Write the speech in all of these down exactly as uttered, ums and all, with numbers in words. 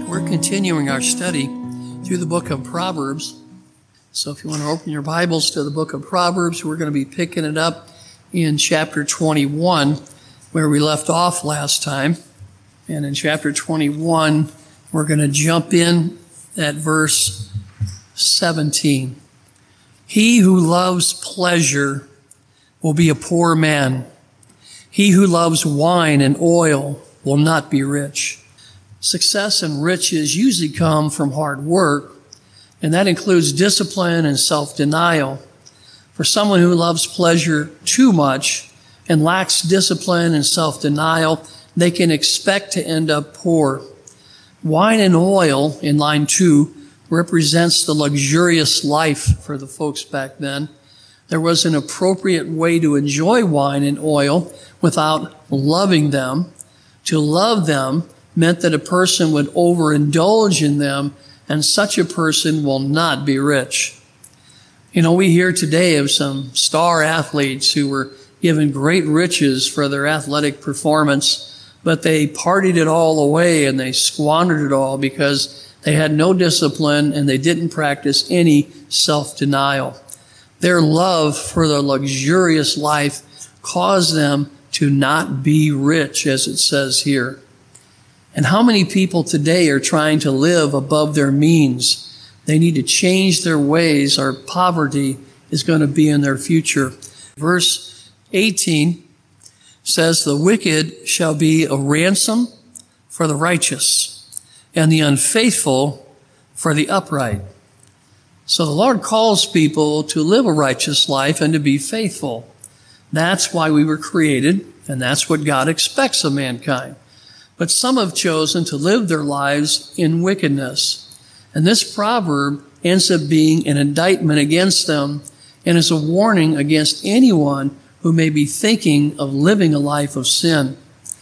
We're continuing our study through the book of Proverbs. So if you want to open your Bibles to the book of Proverbs, we're going to be picking it up in chapter twenty-one, where we left off last time. And in chapter twenty-one, we're going to jump in at verse seventeen. He who loves pleasure will be a poor man. He who loves wine and oil will not be rich. Success and riches usually come from hard work, and that includes discipline and self-denial. For someone who loves pleasure too much and lacks discipline and self-denial, they can expect to end up poor. Wine and oil, in line two, represents the luxurious life for the folks back then. There was an appropriate way to enjoy wine and oil without loving them. To love them meant that a person would overindulge in them, and such a person will not be rich. You know, we hear today of some star athletes who were given great riches for their athletic performance, but they partied it all away and they squandered it all because they had no discipline and they didn't practice any self-denial. Their love for the luxurious life caused them to not be rich, as it says here. And how many people today are trying to live above their means? They need to change their ways, or poverty is going to be in their future. Verse eighteen says, "The wicked shall be a ransom for the righteous, and the unfaithful for the upright." So the Lord calls people to live a righteous life and to be faithful. That's why we were created, and that's what God expects of mankind. But some have chosen to live their lives in wickedness. And this proverb ends up being an indictment against them and is a warning against anyone who may be thinking of living a life of sin.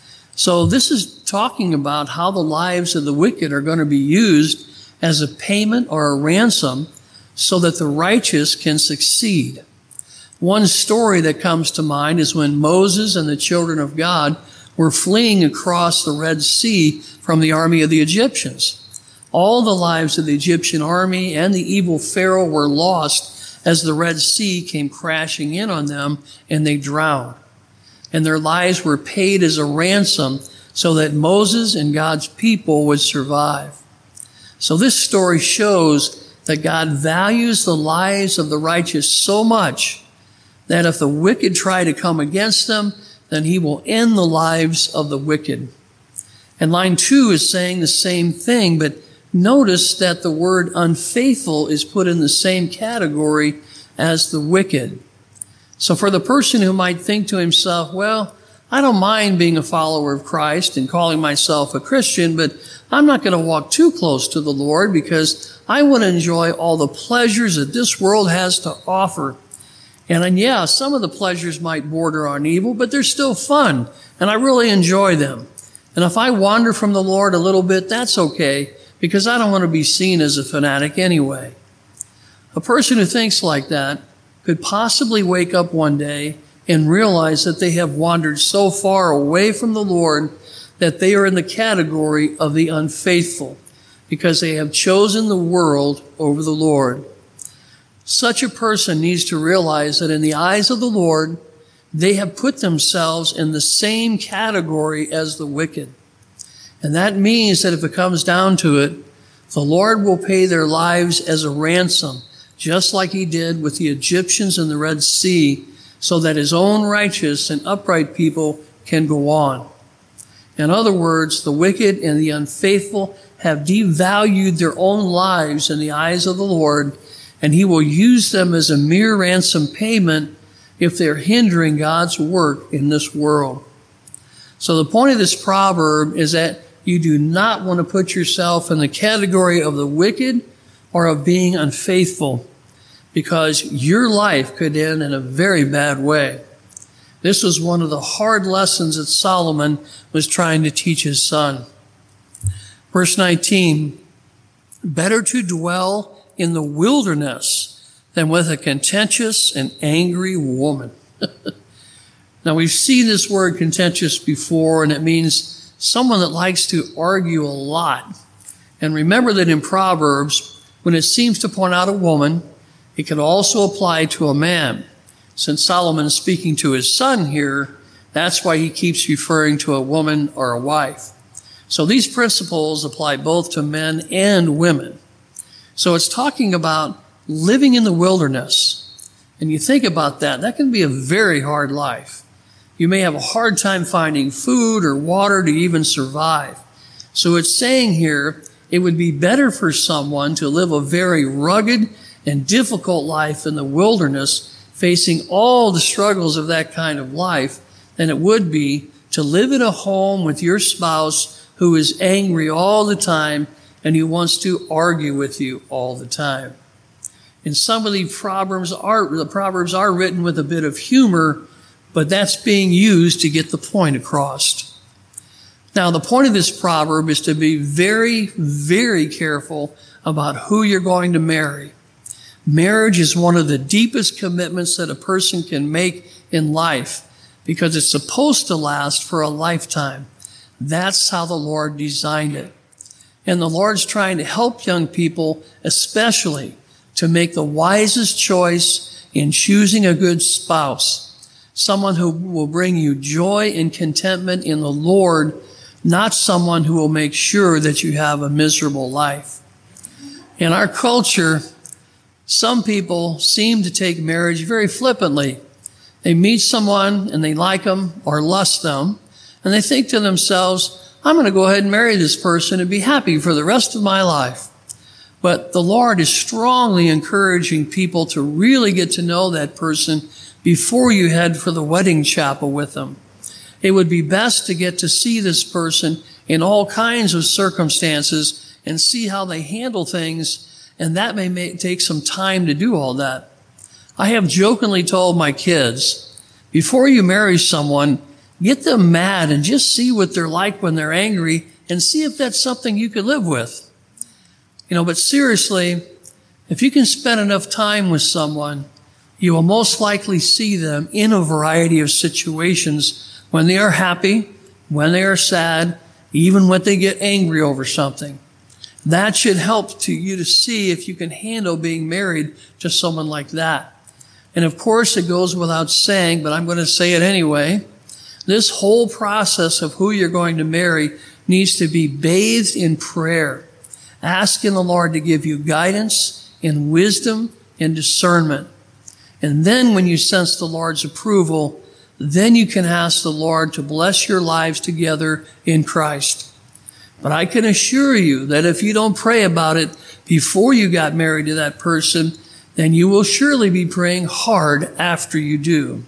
So this is talking about how the lives of the wicked are going to be used as a payment or a ransom so that the righteous can succeed. One story that comes to mind is when Moses and the children of God were fleeing across the Red Sea from the army of the Egyptians. All the lives of the Egyptian army and the evil Pharaoh were lost as the Red Sea came crashing in on them and they drowned. And their lives were paid as a ransom so that Moses and God's people would survive. So this story shows that God values the lives of the righteous so much that if the wicked try to come against them, then he will end the lives of the wicked. And line two is saying the same thing, but notice that the word unfaithful is put in the same category as the wicked. So for the person who might think to himself, well, I don't mind being a follower of Christ and calling myself a Christian, but I'm not going to walk too close to the Lord because I want to enjoy all the pleasures that this world has to offer. And, and yeah, some of the pleasures might border on evil, but they're still fun, and I really enjoy them. And if I wander from the Lord a little bit, that's okay, because I don't want to be seen as a fanatic anyway. A person who thinks like that could possibly wake up one day and realize that they have wandered so far away from the Lord that they are in the category of the unfaithful, because they have chosen the world over the Lord. Such a person needs to realize that in the eyes of the Lord, they have put themselves in the same category as the wicked. And that means that if it comes down to it, the Lord will pay their lives as a ransom, just like he did with the Egyptians in the Red Sea, so that his own righteous and upright people can go on. In other words, the wicked and the unfaithful have devalued their own lives in the eyes of the Lord, and he will use them as a mere ransom payment if they're hindering God's work in this world. So the point of this proverb is that you do not want to put yourself in the category of the wicked or of being unfaithful, because your life could end in a very bad way. This was one of the hard lessons that Solomon was trying to teach his son. Verse nineteen, "Better to dwell in the wilderness than with a contentious and angry woman." Now, we've seen this word contentious before, and it means someone that likes to argue a lot. And remember that in Proverbs, when it seems to point out a woman, it can also apply to a man. Since Solomon is speaking to his son here, that's why he keeps referring to a woman or a wife. So these principles apply both to men and women. So it's talking about living in the wilderness. And you think about that, that can be a very hard life. You may have a hard time finding food or water to even survive. So it's saying here, it would be better for someone to live a very rugged and difficult life in the wilderness, facing all the struggles of that kind of life, than it would be to live in a home with your spouse who is angry all the time and who wants to argue with you all the time. And some of the proverbs are, the proverbs are written with a bit of humor, but that's being used to get the point across. Now, the point of this proverb is to be very, very careful about who you're going to marry. Marriage is one of the deepest commitments that a person can make in life because it's supposed to last for a lifetime. That's how the Lord designed it. And the Lord's trying to help young people, especially, to make the wisest choice in choosing a good spouse, someone who will bring you joy and contentment in the Lord, not someone who will make sure that you have a miserable life. In our culture, some people seem to take marriage very flippantly. They meet someone and they like them or lust them, and they think to themselves, I'm going to go ahead and marry this person and be happy for the rest of my life. But the Lord is strongly encouraging people to really get to know that person before you head for the wedding chapel with them. It would be best to get to see this person in all kinds of circumstances and see how they handle things, and that may make, take some time to do all that. I have jokingly told my kids, before you marry someone, get them mad and just see what they're like when they're angry and see if that's something you could live with. You know, but seriously, if you can spend enough time with someone, you will most likely see them in a variety of situations when they are happy, when they are sad, even when they get angry over something. That should help to you to see if you can handle being married to someone like that. And of course, it goes without saying, but I'm going to say it anyway. This whole process of who you're going to marry needs to be bathed in prayer, asking the Lord to give you guidance and wisdom and discernment. And then when you sense the Lord's approval, then you can ask the Lord to bless your lives together in Christ. But I can assure you that if you don't pray about it before you got married to that person, then you will surely be praying hard after you do.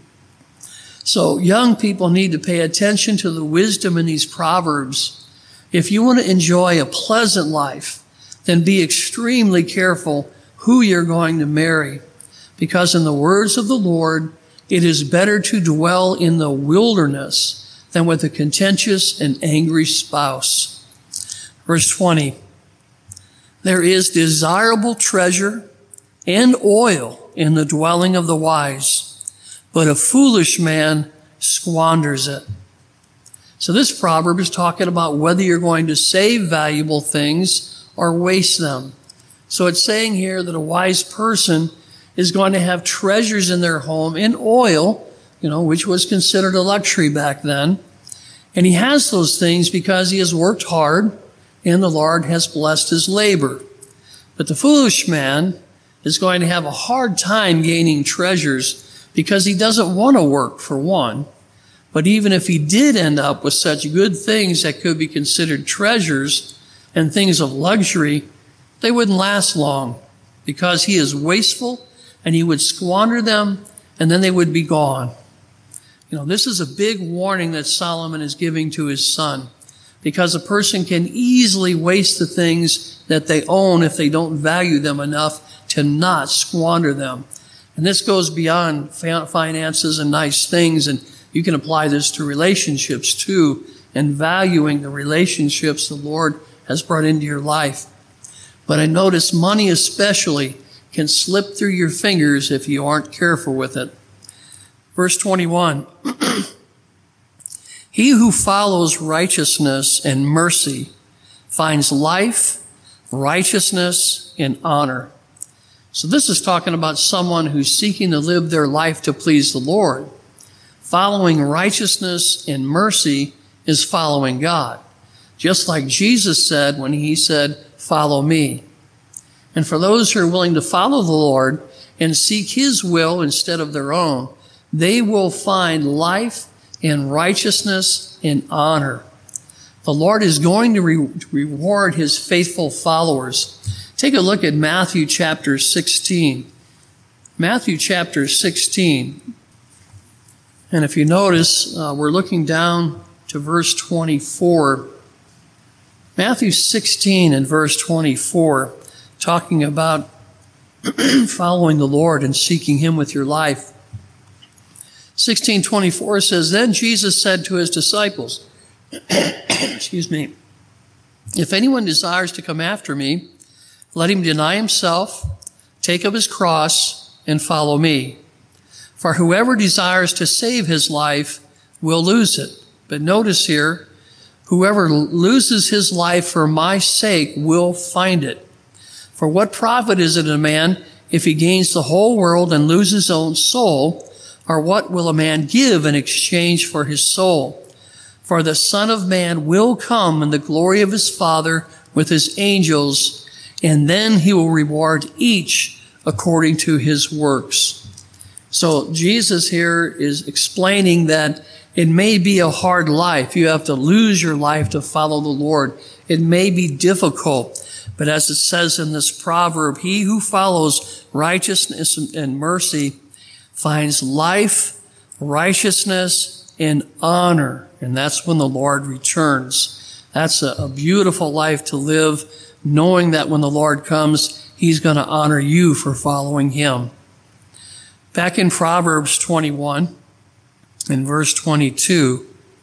So young people need to pay attention to the wisdom in these proverbs. If you want to enjoy a pleasant life, then be extremely careful who you're going to marry. Because in the words of the Lord, it is better to dwell in the wilderness than with a contentious and angry spouse. Verse twenty, there is desirable treasure and oil in the dwelling of the wise, but a foolish man squanders it. So this proverb is talking about whether you're going to save valuable things or waste them. So it's saying here that a wise person is going to have treasures in their home in oil, you know, which was considered a luxury back then. And he has those things because he has worked hard and the Lord has blessed his labor. But the foolish man is going to have a hard time gaining treasures because he doesn't want to work, for one. But even if he did end up with such good things that could be considered treasures and things of luxury, they wouldn't last long because he is wasteful and he would squander them and then they would be gone. You know, this is a big warning that Solomon is giving to his son, because a person can easily waste the things that they own if they don't value them enough to not squander them. And this goes beyond finances and nice things, and you can apply this to relationships too, and valuing the relationships the Lord has brought into your life. But I notice money especially can slip through your fingers if you aren't careful with it. Verse twenty-one, he who follows righteousness and mercy finds life righteousness, and honor. So this is talking about someone who's seeking to live their life to please the Lord. Following righteousness and mercy is following God. Just like Jesus said when he said, "Follow me." And for those who are willing to follow the Lord and seek his will instead of their own, they will find life and righteousness and honor. The Lord is going to re- reward his faithful followers. Take a look at Matthew chapter sixteen. Matthew chapter sixteen. And if you notice, uh, we're looking down to verse twenty-four. Matthew sixteen and verse twenty-four, talking about following the Lord and seeking him with your life. sixteen twenty-four says, "Then Jesus said to his disciples," excuse me, "If anyone desires to come after me, let him deny himself, take up his cross, and follow me. For whoever desires to save his life will lose it." But notice here, whoever loses his life for my sake will find it. For what profit is it a man if he gains the whole world and loses his own soul? Or what will a man give in exchange for his soul? For the Son of Man will come in the glory of his Father with his angels, and then he will reward each according to his works. So Jesus here is explaining that it may be a hard life. You have to lose your life to follow the Lord. It may be difficult. But as it says in this proverb, he who follows righteousness and mercy finds life, righteousness, and honor. And that's when the Lord returns. That's a, a beautiful life to live, knowing that when the Lord comes, he's going to honor you for following him. Back in Proverbs twenty-one, in verse twenty-two,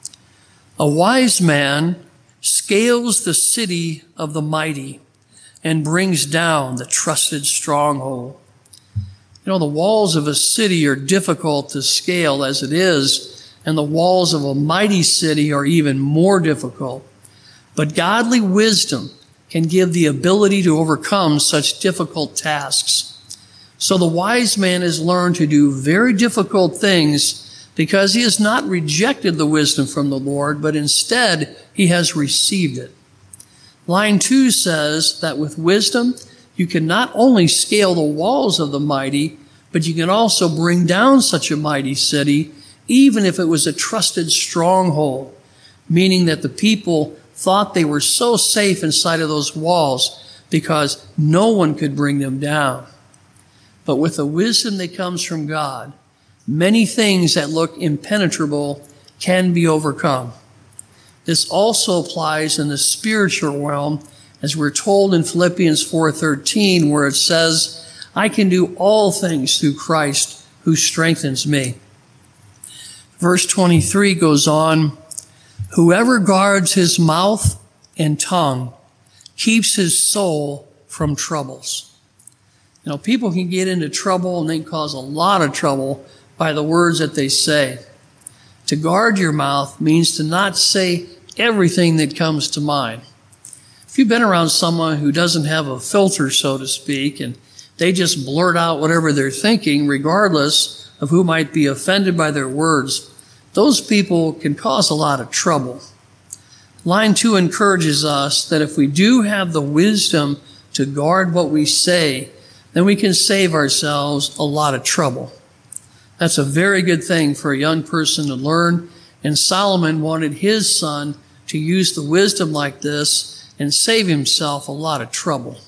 "A wise man scales the city of the mighty and brings down the trusted stronghold." You know, the walls of a city are difficult to scale as it is, and the walls of a mighty city are even more difficult. But godly wisdom can give the ability to overcome such difficult tasks. So the wise man has learned to do very difficult things because he has not rejected the wisdom from the Lord, but instead he has received it. Line two says that with wisdom, you can not only scale the walls of the mighty, but you can also bring down such a mighty city, even if it was a trusted stronghold, meaning that the people thought they were so safe inside of those walls because no one could bring them down. But with the wisdom that comes from God, many things that look impenetrable can be overcome. This also applies in the spiritual realm, as we're told in Philippians four thirteen, where it says, "I can do all things through Christ who strengthens me." Verse twenty-three goes on, "Whoever guards his mouth and tongue keeps his soul from troubles." You know, people can get into trouble and they can cause a lot of trouble by the words that they say. To guard your mouth means to not say everything that comes to mind. If you've been around someone who doesn't have a filter, so to speak, and they just blurt out whatever they're thinking, regardless of who might be offended by their words, those people can cause a lot of trouble. Line two encourages us that if we do have the wisdom to guard what we say, then we can save ourselves a lot of trouble. That's a very good thing for a young person to learn, and Solomon wanted his son to use the wisdom like this and save himself a lot of trouble.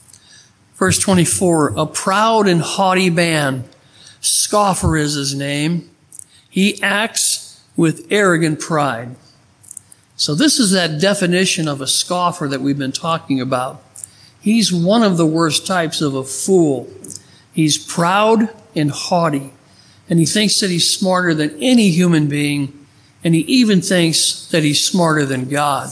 Verse twenty-four, "A proud and haughty man, scoffer is his name. He acts with arrogant pride." So this is that definition of a scoffer that we've been talking about. He's one of the worst types of a fool. He's proud and haughty, and he thinks that he's smarter than any human being, and he even thinks that he's smarter than God.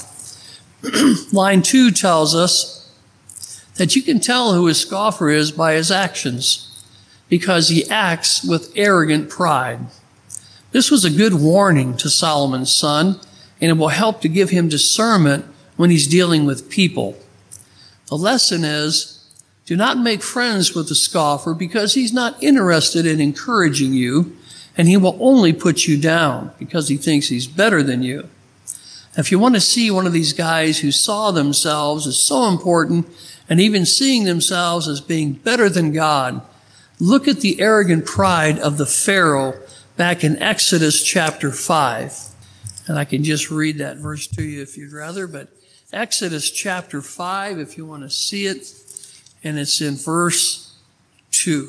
Line two tells us that you can tell who a scoffer is by his actions, because he acts with arrogant pride. This was a good warning to Solomon's son, and it will help to give him discernment when he's dealing with people. The lesson is, do not make friends with the scoffer because he's not interested in encouraging you, and he will only put you down because he thinks he's better than you. If you want to see one of these guys who saw themselves as so important and even seeing themselves as being better than God, look at the arrogant pride of the Pharaoh back in Exodus chapter five. And I can just read that verse to you if you'd rather, but Exodus chapter five, if you want to see it, and it's in verse two.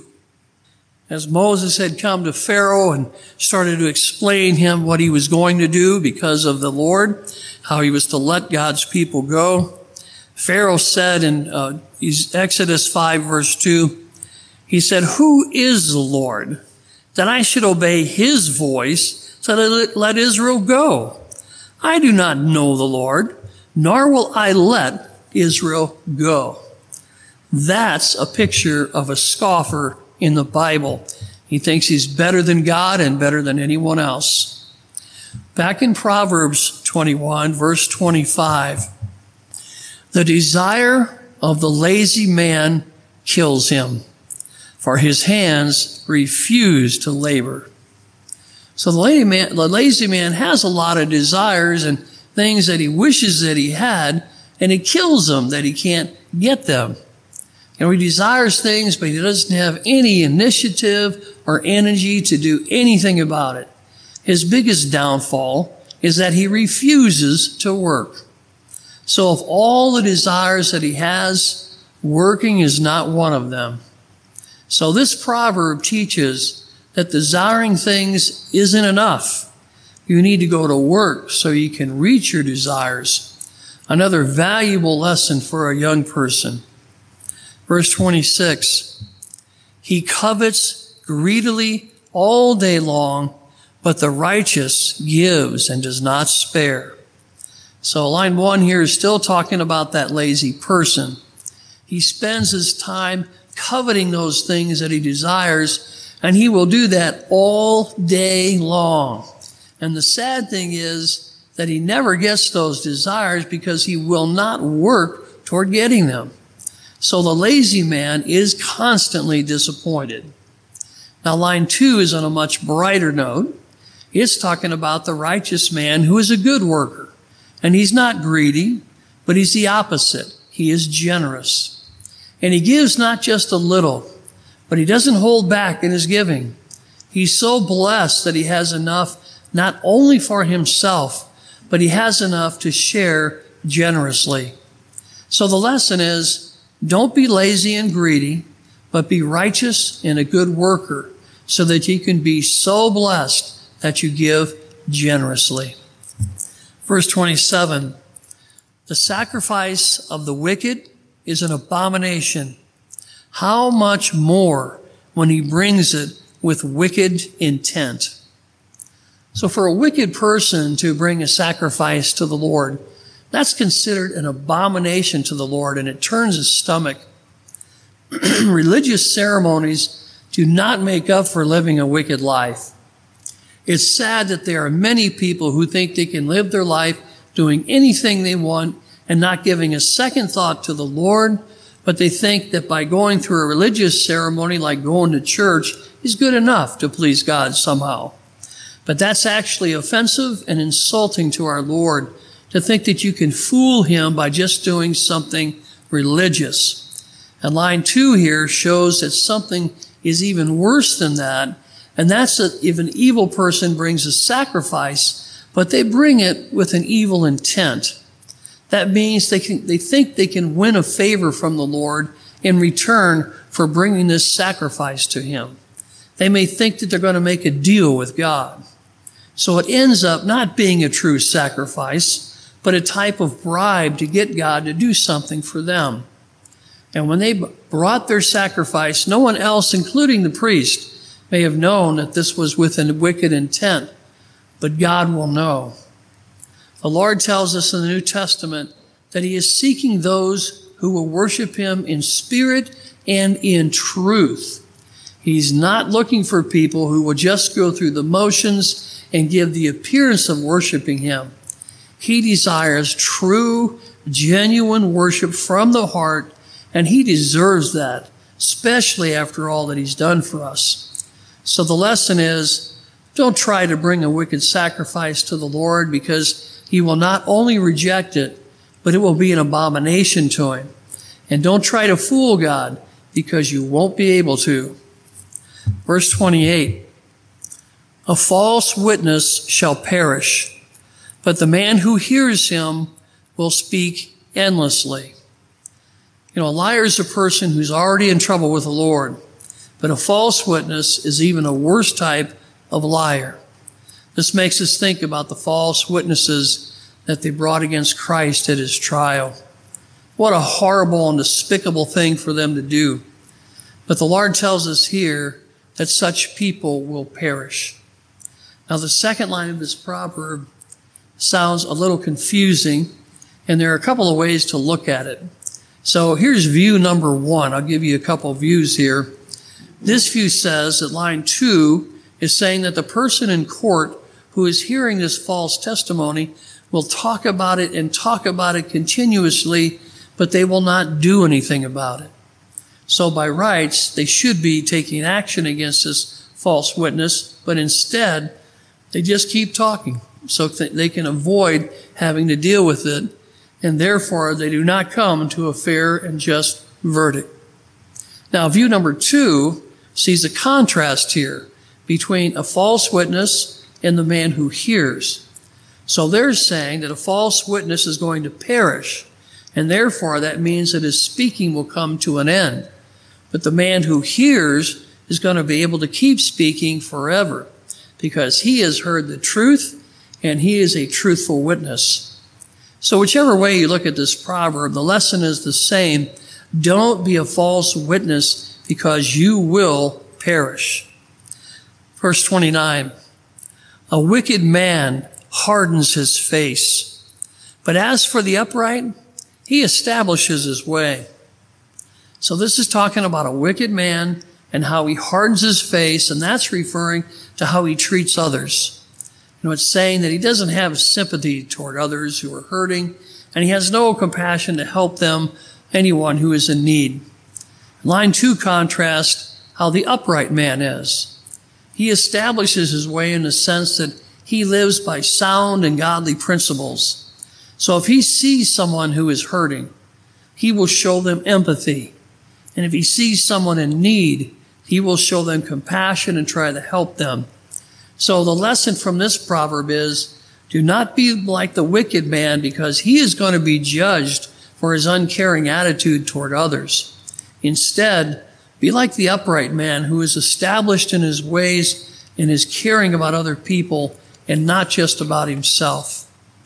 As Moses had come to Pharaoh and started to explain him what he was going to do because of the Lord, how he was to let God's people go, Pharaoh said in uh, Exodus five verse two, he said, "Who is the Lord that I should obey his voice so that I let Israel go? I do not know the Lord, nor will I let Israel go." That's a picture of a scoffer in the Bible. He thinks he's better than God and better than anyone else. Back in Proverbs twenty-one, verse twenty-five, the desire of the lazy man kills him, for his hands refuse to labor. So the lazy man, the lazy man has a lot of desires and things that he wishes that he had, and it kills him that he can't get them. And he desires things, but he doesn't have any initiative or energy to do anything about it. His biggest downfall is that he refuses to work. So of all the desires that he has, working is not one of them. So this proverb teaches that desiring things isn't enough. You need to go to work so you can reach your desires. Another valuable lesson for a young person. Verse twenty-six, he covets greedily all day long, but the righteous gives and does not spare. So line one here is still talking about that lazy person. He spends his time coveting those things that he desires, and he will do that all day long. And the sad thing is that he never gets those desires because he will not work toward getting them. So the lazy man is constantly disappointed. Now line two is on a much brighter note. It's talking about the righteous man who is a good worker. And he's not greedy, but he's the opposite. He is generous. And he gives not just a little, but he doesn't hold back in his giving. He's so blessed that he has enough not only for himself, but he has enough to share generously. So the lesson is, don't be lazy and greedy, but be righteous and a good worker so that you can be so blessed that you give generously. Verse twenty-seven, the sacrifice of the wicked is an abomination. How much more when he brings it with wicked intent? So for a wicked person to bring a sacrifice to the Lord, that's considered an abomination to the Lord, and it turns his stomach. Religious ceremonies do not make up for living a wicked life. It's sad that there are many people who think they can live their life doing anything they want and not giving a second thought to the Lord, but they think that by going through a religious ceremony like going to church is good enough to please God somehow. But that's actually offensive and insulting to our Lord, to think that you can fool him by just doing something religious. And line two here shows that something is even worse than that, and that's that if an evil person brings a sacrifice, but they bring it with an evil intent. That means they can, they think they can win a favor from the Lord in return for bringing this sacrifice to him. They may think that they're going to make a deal with God. So it ends up not being a true sacrifice, but a type of bribe to get God to do something for them. And when they brought their sacrifice, no one else, including the priest, may have known that this was with a wicked intent, but God will know. The Lord tells us in the New Testament that he is seeking those who will worship him in spirit and in truth. He's not looking for people who will just go through the motions and give the appearance of worshiping him. He desires true, genuine worship from the heart, and he deserves that, especially after all that he's done for us. So the lesson is, don't try to bring a wicked sacrifice to the Lord, because he will not only reject it, but it will be an abomination to him. And don't try to fool God, because you won't be able to. Verse twenty-eight, a false witness shall perish, but the man who hears him will speak endlessly. You know, a liar is a person who's already in trouble with the Lord, but a false witness is even a worse type of liar. This makes us think about the false witnesses that they brought against Christ at his trial. What a horrible and despicable thing for them to do. But the Lord tells us here that such people will perish. Now, the second line of this proverb sounds a little confusing, and there are a couple of ways to look at it. So here's view number one. I'll give you a couple of views here. This view says that line two is saying that the person in court who is hearing this false testimony will talk about it and talk about it continuously, but they will not do anything about it. So by rights, they should be taking action against this false witness, but instead, they just keep talking so that they can avoid having to deal with it, and therefore they do not come to a fair and just verdict. Now, view number two sees a contrast here between a false witness and the man who hears. So they're saying that a false witness is going to perish, and therefore that means that his speaking will come to an end. But the man who hears is going to be able to keep speaking forever, because he has heard the truth and he is a truthful witness. So whichever way you look at this proverb, the lesson is the same. Don't be a false witness, because you will perish. Verse twenty-nine, a wicked man hardens his face, but as for the upright, he establishes his way. So this is talking about a wicked man and how he hardens his face, and that's referring to how he treats others. You know, it's saying that he doesn't have sympathy toward others who are hurting, and he has no compassion to help them, anyone who is in need. Line two contrasts how the upright man is. He establishes his way in the sense that he lives by sound and godly principles. So if he sees someone who is hurting, he will show them empathy. And if he sees someone in need, he will show them compassion and try to help them. So the lesson from this proverb is, do not be like the wicked man, because he is going to be judged for his uncaring attitude toward others. Instead, be like the upright man who is established in his ways and is caring about other people and not just about himself.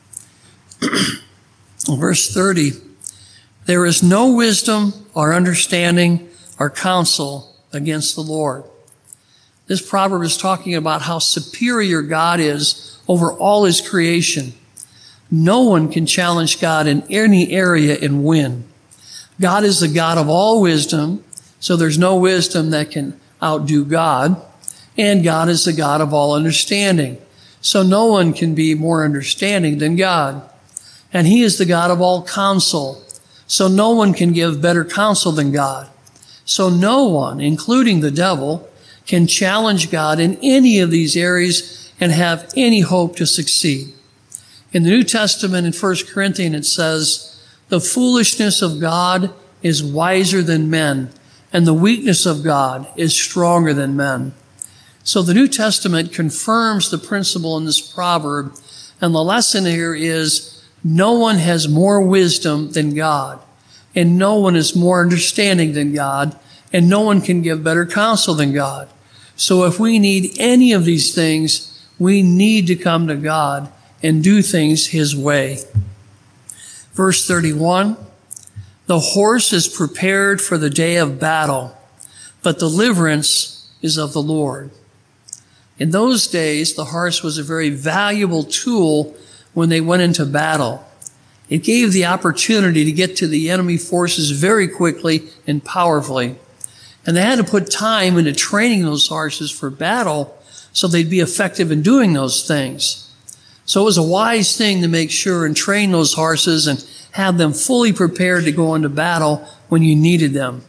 Verse thirty, there is no wisdom or understanding or counsel against the Lord. This proverb is talking about how superior God is over all his creation. No one can challenge God in any area and win. God is the God of all wisdom, so there's no wisdom that can outdo God. And God is the God of all understanding, so no one can be more understanding than God. And he is the God of all counsel, so no one can give better counsel than God. So no one, including the devil, can challenge God in any of these areas and have any hope to succeed. In the New Testament, in First Corinthians, it says, the foolishness of God is wiser than men, and the weakness of God is stronger than men. So the New Testament confirms the principle in this proverb, and the lesson here is no one has more wisdom than God, and no one is more understanding than God, and no one can give better counsel than God. So if we need any of these things, we need to come to God and do things his way. Verse thirty-one, the horse is prepared for the day of battle, but deliverance is of the Lord. In those days, the horse was a very valuable tool when they went into battle. It gave the opportunity to get to the enemy forces very quickly and powerfully. And they had to put time into training those horses for battle so they'd be effective in doing those things. So it was a wise thing to make sure and train those horses and have them fully prepared to go into battle when you needed them.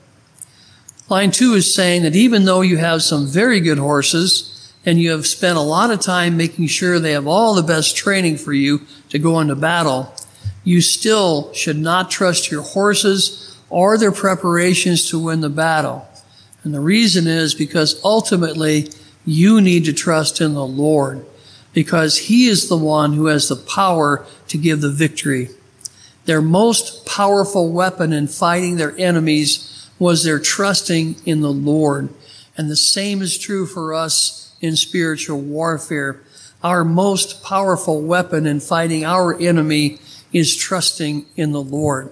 Line two is saying that even though you have some very good horses and you have spent a lot of time making sure they have all the best training for you to go into battle, you still should not trust your horses or their preparations to win the battle. And the reason is because ultimately you need to trust in the Lord, because He is the one who has the power to give the victory. Their most powerful weapon in fighting their enemies was their trusting in the Lord. And the same is true for us in spiritual warfare. Our most powerful weapon in fighting our enemy is trusting in the Lord.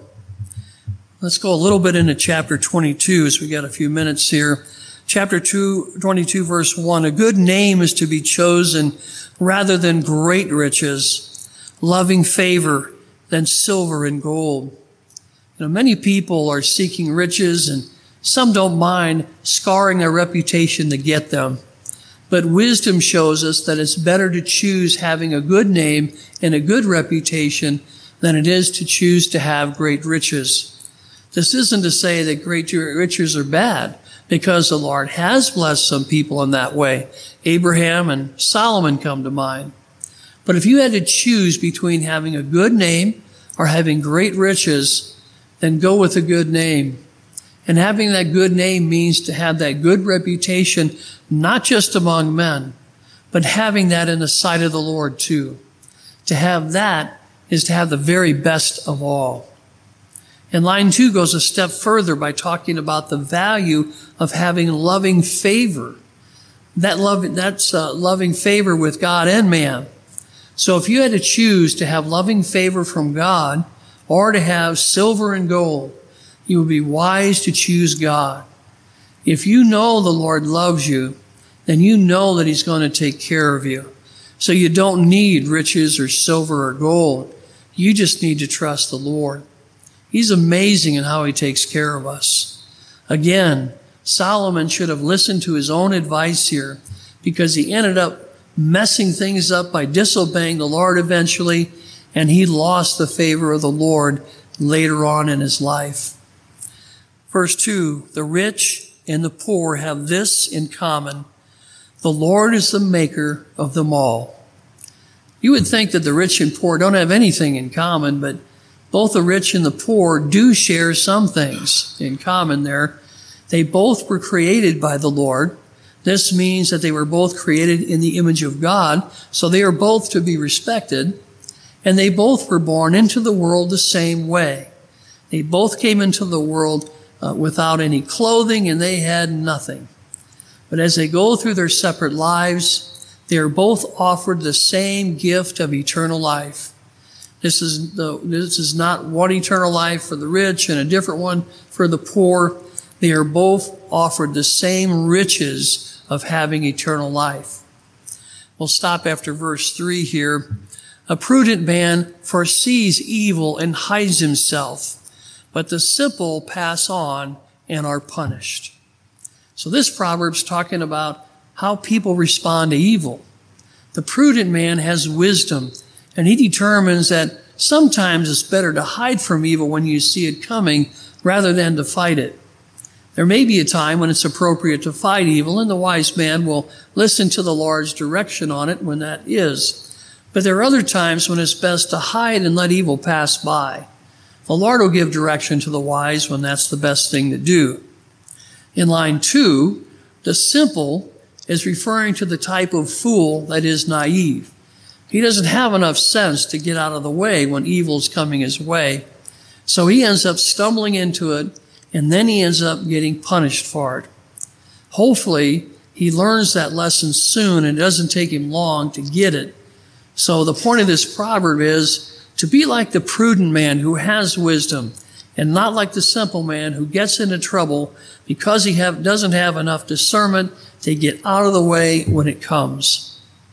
Let's go a little bit into chapter twenty-two as we got a few minutes here. Chapter two, twenty-two, verse one, a good name is to be chosen rather than great riches, loving favor than silver and gold. You know, many people are seeking riches, and some don't mind scarring their reputation to get them. But wisdom shows us that it's better to choose having a good name and a good reputation than it is to choose to have great riches. This isn't to say that great riches are bad, because the Lord has blessed some people in that way. Abraham and Solomon come to mind. But if you had to choose between having a good name or having great riches, then go with a good name. And having that good name means to have that good reputation, not just among men, but having that in the sight of the Lord too. To have that is to have the very best of all. And line two goes a step further by talking about the value of having loving favor. That love, that's uh, loving favor with God and man. So if you had to choose to have loving favor from God or to have silver and gold, you would be wise to choose God. If you know the Lord loves you, then you know that He's going to take care of you. So you don't need riches or silver or gold. You just need to trust the Lord. He's amazing in how He takes care of us. Again, Solomon should have listened to his own advice here, because he ended up messing things up by disobeying the Lord eventually, and he lost the favor of the Lord later on in his life. Verse two, the rich and the poor have this in common: the Lord is the maker of them all. You would think that the rich and poor don't have anything in common, but both the rich and the poor do share some things in common there. They both were created by the Lord. This means that they were both created in the image of God, so they are both to be respected. And they both were born into the world the same way. They both came into the world uh, without any clothing, and they had nothing. But as they go through their separate lives, they are both offered the same gift of eternal life. This is the, this is not one eternal life for the rich and a different one for the poor. They are both offered the same riches of having eternal life. We'll stop after verse three here. A prudent man foresees evil and hides himself, but the simple pass on and are punished. So this proverb's talking about how people respond to evil. The prudent man has wisdom, and he determines that sometimes it's better to hide from evil when you see it coming rather than to fight it. There may be a time when it's appropriate to fight evil, and the wise man will listen to the Lord's direction on it when that is. But there are other times when it's best to hide and let evil pass by. The Lord will give direction to the wise when that's the best thing to do. In line two, the simple is referring to the type of fool that is naive. He doesn't have enough sense to get out of the way when evil's coming his way. So he ends up stumbling into it, and then he ends up getting punished for it. Hopefully, he learns that lesson soon, and it doesn't take him long to get it. So the point of this proverb is to be like the prudent man who has wisdom, and not like the simple man who gets into trouble because he have, doesn't have enough discernment to get out of the way when it comes.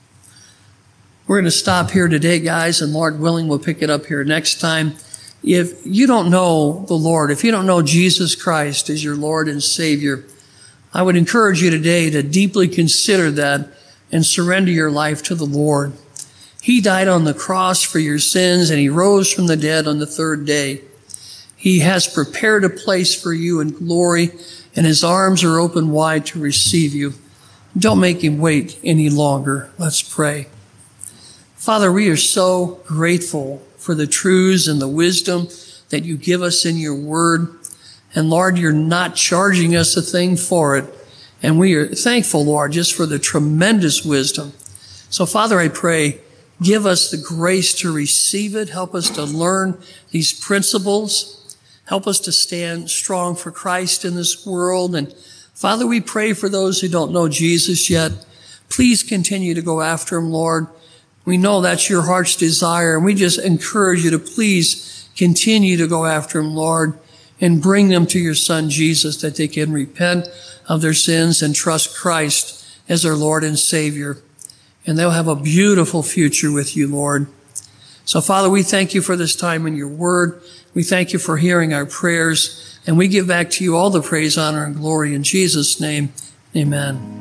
We're going to stop here today, guys, and Lord willing, we'll pick it up here next time. If you don't know the Lord, if you don't know Jesus Christ as your Lord and Savior, I would encourage you today to deeply consider that and surrender your life to the Lord. He died on the cross for your sins, and he rose from the dead on the third day. He has prepared a place for you in glory, and his arms are open wide to receive you. Don't make him wait any longer. Let's pray. Father, we are so grateful for the truths and the wisdom that you give us in your word. And Lord, you're not charging us a thing for it. And we are thankful, Lord, just for the tremendous wisdom. So Father, I pray, give us the grace to receive it. Help us to learn these principles. Help us to stand strong for Christ in this world. And Father, we pray for those who don't know Jesus yet. Please continue to go after him, Lord. We know that's your heart's desire, and we just encourage you to please continue to go after him, Lord, and bring them to your Son, Jesus, that they can repent of their sins and trust Christ as their Lord and Savior. And they'll have a beautiful future with you, Lord. So, Father, we thank you for this time in your word. We thank you for hearing our prayers, and we give back to you all the praise, honor, and glory in Jesus' name. Amen.